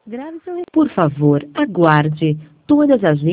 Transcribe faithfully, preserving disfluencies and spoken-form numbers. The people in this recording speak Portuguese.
Grave seu... Por favor, aguarde. Todas as linhas